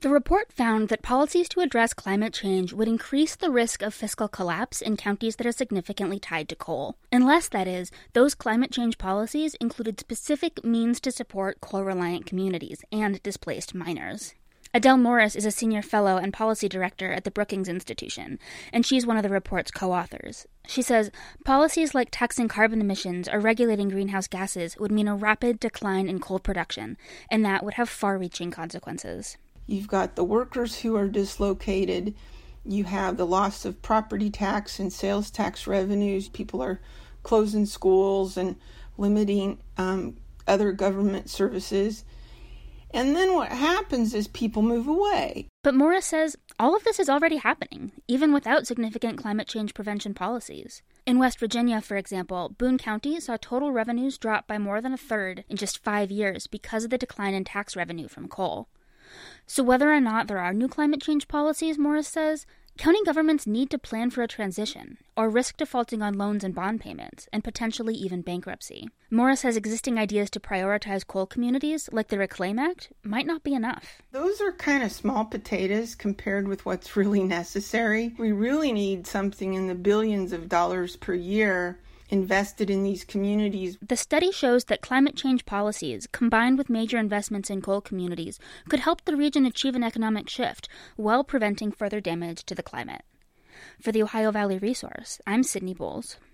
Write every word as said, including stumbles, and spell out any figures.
The report found that policies to address climate change would increase the risk of fiscal collapse in counties that are significantly tied to coal, unless, that is, those climate change policies included specific means to support coal-reliant communities and displaced miners. Adele Morris is a senior fellow and policy director at the Brookings Institution, and she's one of the report's co-authors. She says policies like taxing carbon emissions or regulating greenhouse gases would mean a rapid decline in coal production, and that would have far-reaching consequences. You've got the workers who are dislocated. You have the loss of property tax and sales tax revenues. People are closing schools and limiting um, other government services. And then what happens is people move away. But Morris says all of this is already happening, even without significant climate change prevention policies. In West Virginia, for example, Boone County saw total revenues drop by more than a third in just five years because of the decline in tax revenue from coal. So whether or not there are new climate change policies, Morris says, county governments need to plan for a transition, or risk defaulting on loans and bond payments, and potentially even bankruptcy. Morris says existing ideas to prioritize coal communities, like the Reclaim Act, might not be enough. Those are kind of small potatoes compared with what's really necessary. We really need something in the billions of dollars per year invested in these communities. The study shows that climate change policies, combined with major investments in coal communities, could help the region achieve an economic shift while preventing further damage to the climate. For the Ohio Valley Resource, I'm Sydney Bowles.